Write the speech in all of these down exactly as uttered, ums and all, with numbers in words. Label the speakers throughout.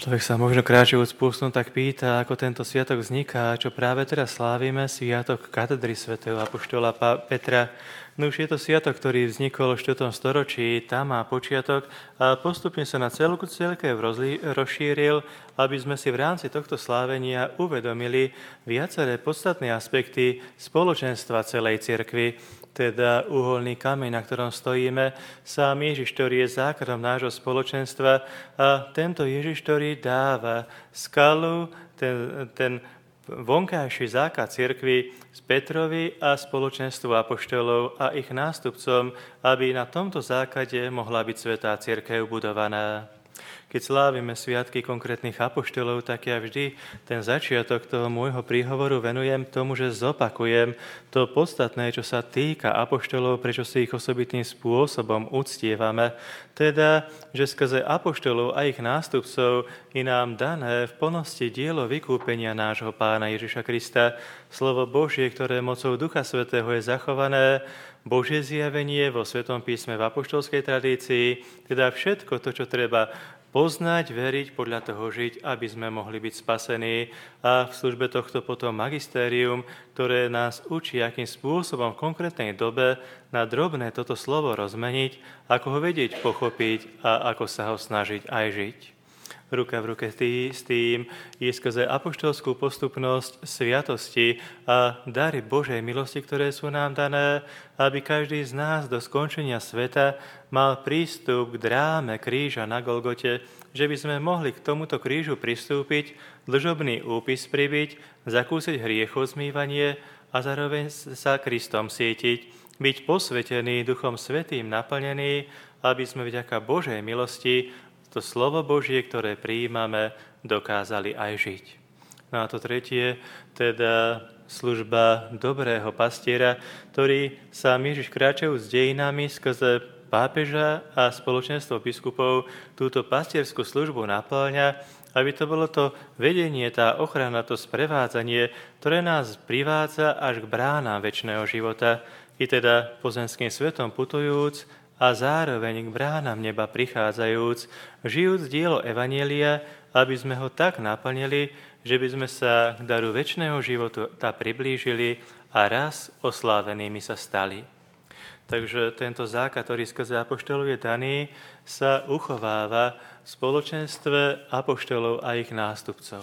Speaker 1: Človek sa možno kráčajúc pústom tak pýta, ako tento sviatok vzniká, čo práve teraz slávime, sviatok katedry svätého apoštola Petra. No už je to sviatok, ktorý vznikol v štvrtom storočí, tam má počiatok a postupne sa na celú cirkev rozšíril, aby sme si v rámci tohto slávenia uvedomili viaceré podstatné aspekty spoločenstva celej cirkvi. Teda uholný kameň, na ktorom stojíme, sám Ježiš, ktorý je základom nášho spoločenstva a tento Ježiš, ktorý dáva skalu, ten, ten vonkajší základ cirkvi z Petrovi a spoločenstvu apoštolov a ich nástupcom, aby na tomto základe mohla byť svätá cirkev budovaná. Keď slávime sviatky konkrétnych apoštolov, tak ja vždy ten začiatok toho môjho príhovoru venujem tomu, že zopakujem to podstatné, čo sa týka apoštolov, prečo si ich osobitným spôsobom uctievame. Teda, že skrze apoštolov a ich nástupcov je nám dané v plnosti dielo vykúpenia nášho Pána Ježiša Krista, slovo Božie, ktoré mocou Ducha Svätého je zachované, Božie zjavenie vo Svetom písme v apoštolskej tradícii, teda všetko to, čo treba poznať, veriť, podľa toho žiť, aby sme mohli byť spasení. A v službe tohto potom magistérium, ktoré nás učí, akým spôsobom v konkrétnej dobe na drobné toto slovo rozmeniť, ako ho vedieť pochopiť a ako sa ho snažiť aj žiť. Ruka v ruke tý, s tým je skrze apoštolskú postupnosť sviatosti a dary Božej milosti, ktoré sú nám dané, aby každý z nás do skončenia sveta mal prístup k dráme kríža na Golgote, že by sme mohli k tomuto krížu pristúpiť, dlžobný úpis pribiť, zakúsiť hriechozmývanie a zároveň sa Kristom sietiť, byť posvetený Duchom Svätým naplnený, aby sme vďaka Božej milosti to slovo Božie, ktoré prijímame, dokázali aj žiť. No a to tretie, teda služba dobrého pastiera, ktorý sa Ježiš kráčajú s dejinami skrze pápeža a spoločenstvo biskupov túto pastierskú službu naplňa, aby to bolo to vedenie, tá ochrana, to sprevádzanie, ktoré nás privádza až k bránám večného života, i teda pozemským svetom putujúc, a zároveň k bránam neba prichádzajúc, žijúc dielo Evanjelia, aby sme ho tak naplnili, že by sme sa k daru večného života priblížili a raz oslávenými sa stali. Takže tento základ, ktorý skrze apoštolov je daný, sa uchováva v spoločenstve apoštolov a ich nástupcov.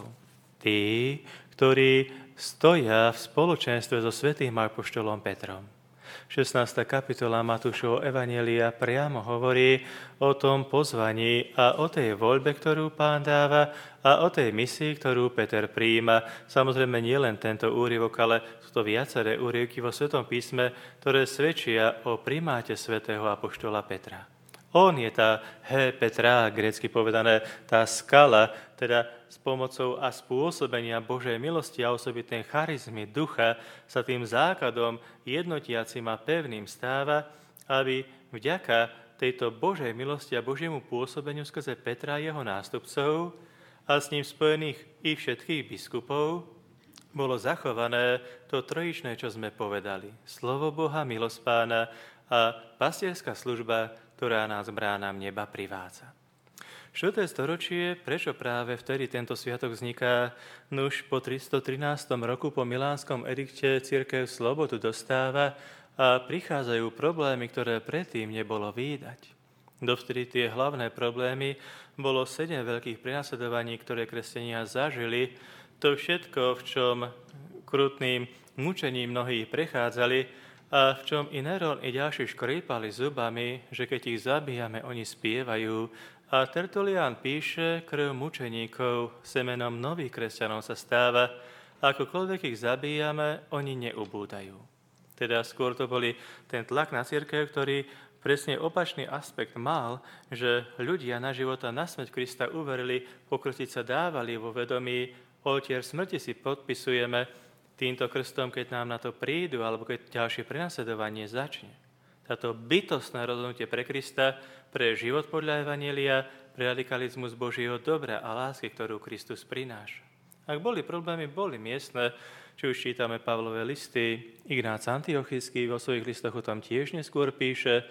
Speaker 1: Tí, ktorí stoja v spoločenstve so svätým apoštolom Petrom. šestnásta kapitola Matúšovho Evanjelia priamo hovorí o tom pozvaní a o tej voľbe, ktorú Pán dáva a o tej misii, ktorú Peter prijíma. Samozrejme nie len tento úryvok, ale sú to viaceré úryvky vo Svetom písme, ktoré svedčia o primáte svätého apoštola Petra. On je tá he Petra, grécky povedané, tá skala, teda s pomocou a spôsobenia Božej milosti a osobitnej charizmy ducha sa tým základom jednotiacim a pevným stáva, aby vďaka tejto Božej milosti a Božiemu pôsobeniu skrze Petra a jeho nástupcov a s ním spojených i všetkých biskupov bolo zachované to trojičné, čo sme povedali. Slovo Boha, milosť Pána a pastierská služba, ktorá nás bránam neba privádza. štvrté storočie, prečo práve vtedy tento sviatok vzniká? Nuž po tristotrinástom roku po Milánskom edikte cirkev slobodu dostáva a prichádzajú problémy, ktoré predtým nebolo vídať. Dovtedy tie hlavné problémy bolo sedem veľkých prenasledovaní, ktoré kresťania zažili. To všetko, v čom krutným mučením mnohí prechádzali, a v čom i Neron i ďalší škrípali zubami, že keď ich zabíjame, oni spievajú. A Tertulián píše, krv mučeníkov semenom nových kresťanov sa stáva, akokoľvek ich zabíjame, oni neubúdajú. Teda skôr to boli ten tlak na cirkev, ktorý presne opačný aspekt mal, že ľudia na života na smrť Krista uverili, pokrstiť sa dávali vo vedomí, oltier smrti si podpisujeme, týmto krstom, keď nám na to prídu, alebo keď ďalšie prenasledovanie začne. Táto bytostné rozhodnutie pre Krista, pre život podľa Evanjelia, pre radikalizmus Božieho dobra a lásky, ktorú Kristus prináša. Ak boli problémy, boli miestne, či už čítame Pavlové listy, Ignác Antiochijský vo svojich listoch o tom tiež neskôr píše,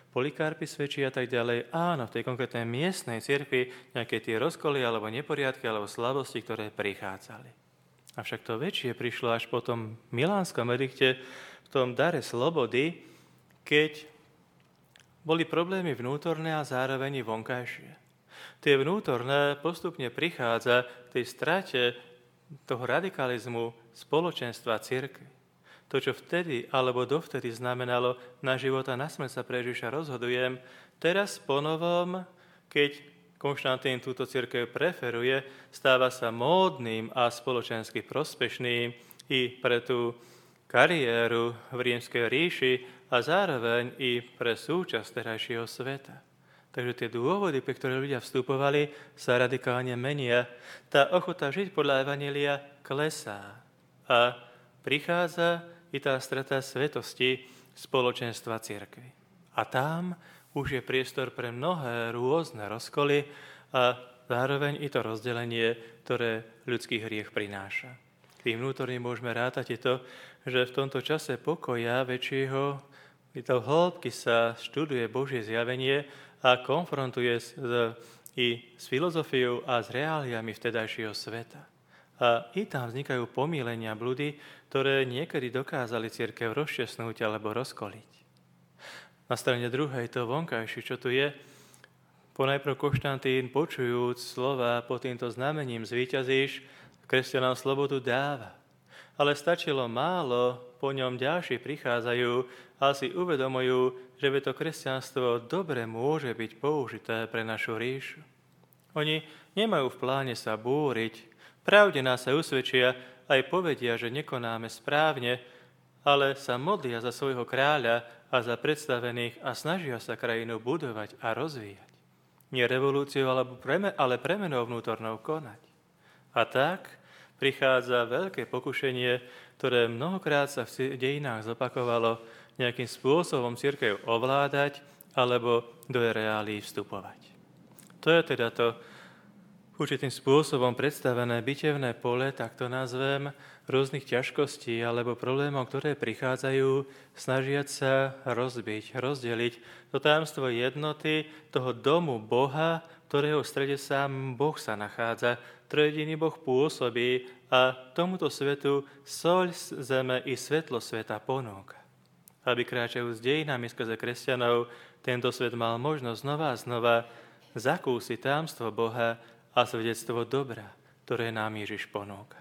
Speaker 1: Polikarpy svedčí a tak ďalej. Áno, v tej konkrétnej miestnej cirkvi nejaké tie rozkoly alebo neporiadky alebo slabosti, ktoré prichádzali. Avšak to väčšie prišlo až po tom milánskom edikte, v tom dare slobody, keď boli problémy vnútorné a zároveň vonkajšie. Tie vnútorné postupne prichádza k tej strate toho radikalizmu spoločenstva cirkvi. To, čo vtedy alebo dovtedy znamenalo na život a na smrť sa pre Ježiša rozhodujem, teraz ponovom, keď Konštantín túto cirkev preferuje, stáva sa módnym a spoločensky prospešným i pre tú kariéru v rímskej ríši a zároveň i pre súčasť terajšieho sveta. Takže tie dôvody, pre ktoré ľudia vstupovali, sa radikálne menia. Tá ochota žiť podľa evanjelia klesá a prichádza i tá strata svetosti spoločenstva cirkvi. A tam už je priestor pre mnohé rôzne rozkoly a zároveň i to rozdelenie, ktoré ľudský hriech prináša. Tým vnútorným môžeme rátať to, že v tomto čase pokoja väčšieho i to hĺbky sa študuje Božie zjavenie a konfrontuje s, i s filozofiou a s reáliami vtedajšieho sveta. A i tam vznikajú pomílenia blúdy, ktoré niekedy dokázali cirkev rozčesnúť alebo rozkoliť. Na strane druhej to vonkajšie, čo tu je, ponajprv Konštantín, počujúc slova pod týmto znamením zvíťazíš, kresťanom slobodu dáva. Ale stačilo málo, po ňom ďalší prichádzajú a si uvedomujú, že by to kresťanstvo dobre môže byť použité pre našu ríšu. Oni nemajú v pláne sa búriť, pravde nás sa usvedčia, aj povedia, že nekonáme správne, ale sa modlia za svojho kráľa a za predstavených a snažia sa krajinu budovať a rozvíjať. Nie revolúciou, ale premenou vnútornou konať. A tak prichádza veľké pokušenie, ktoré mnohokrát sa v dejinách zopakovalo, nejakým spôsobom cirkev ovládať alebo do reálií vstupovať. To je teda to určitým spôsobom predstavené bitevné pole, tak to nazvem, rôznych ťažkostí alebo problémov, ktoré prichádzajú, snažiať sa rozbiť, rozdeliť to tajomstvo jednoty toho domu Boha, ktorého v strede sám Boh sa nachádza, trojediný Boh pôsobí a tomuto svetu soľ zeme i svetlo sveta ponúka. Aby kráčajú s dejinami skrze kresťanov, tento svet mal možnosť znova a znova zakúsiť tajomstvo Boha a svedectvo dobra, ktoré nám Ježiš ponúka.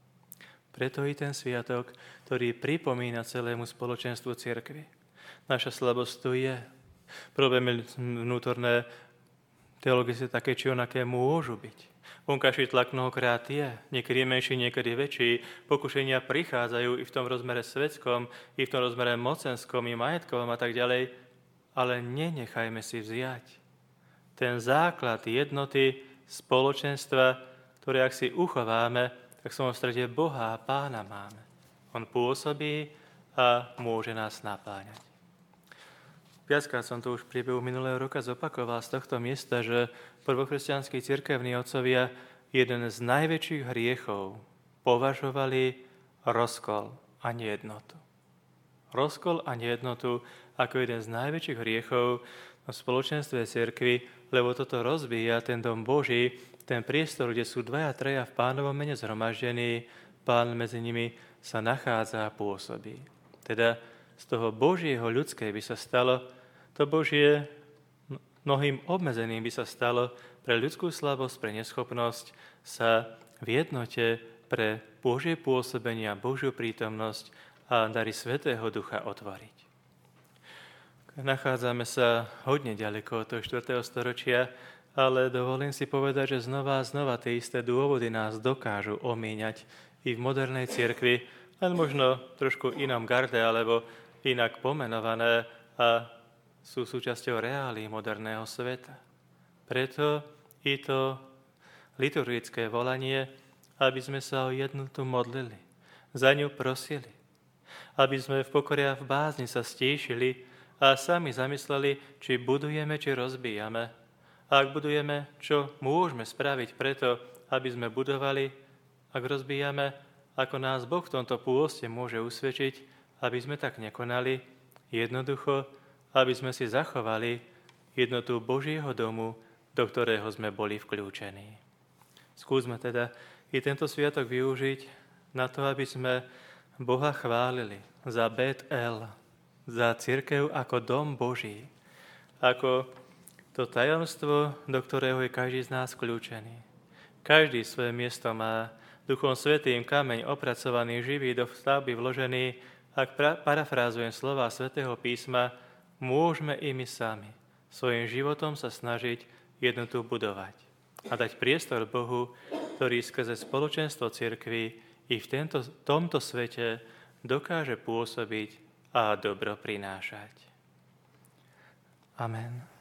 Speaker 1: Preto i ten sviatok, ktorý pripomína celému spoločenstvu cirkvi. Naša slabosť tu je. Problémy vnútorné teologické také či onaké môžu byť. Vonkajší tlak mnohokrát je, niekedy menší, niekedy väčší. Pokušenia prichádzajú i v tom rozmere svetskom, i v tom rozmere mocenskom, i majetkovom a tak ďalej, ale nenechajme si vziať ten základ jednoty spoločenstva, ktoré ak si uchováme, tak som v strede Boha a Pána máme. On pôsobí a môže nás napáňať. Viackrát som to už v priebehu minulého roka zopakoval z tohto miesta, že prvokresťanskí cirkevní otcovia jeden z najväčších hriechov považovali rozkol a nejednotu. Rozkol a nejednotu ako jeden z najväčších hriechov v spoločenstve cirkvi, lebo toto rozbíja ten dom Boží, ten priestor, kde sú dvaja, traja v Pánovom mene zhromaždení, Pán medzi nimi sa nachádza a pôsobí. Teda z toho Božieho ľudské by sa stalo, to Božie mnohým obmedzeným by sa stalo pre ľudskú slabosť, pre neschopnosť sa v jednote pre Božie pôsobenie a Božiu prítomnosť a dary Svätého Ducha otvoriť. Nachádzame sa hodne ďaleko od toho štvrtého storočia, ale dovolím si povedať, že znova a znova tie isté dôvody nás dokážu omíňať i v modernej cirkvi, len možno trošku inom garde alebo inak pomenované a sú súčasťou reálií moderného sveta. Preto i to liturgické volanie, aby sme sa o jednotu modlili, za ňu prosili, aby sme v pokore a v bázni sa stíšili a sami zamysleli, či budujeme, či rozbíjame. A ak budujeme, čo môžeme spraviť preto, aby sme budovali, ak rozbíjame, ako nás Boh v tomto pôste môže usvedčiť, aby sme tak nekonali, jednoducho, aby sme si zachovali jednotu Božieho domu, do ktorého sme boli vklúčení. Skúsme teda i tento sviatok využiť na to, aby sme Boha chválili za Bet-El, za cirkev ako dom Boží, ako to tajomstvo, do ktorého je každý z nás vklúčený. Každý svoje miesto má, Duchom Svätým kameň opracovaný, živý, do stavby vložený. Ak pra- parafrázujem slova Svätého písma, môžeme i my sami svojim životom sa snažiť jednotu budovať a dať priestor Bohu, ktorý skrze spoločenstvo cirkvi i v tento, tomto svete dokáže pôsobiť a dobro prinášať. Amen.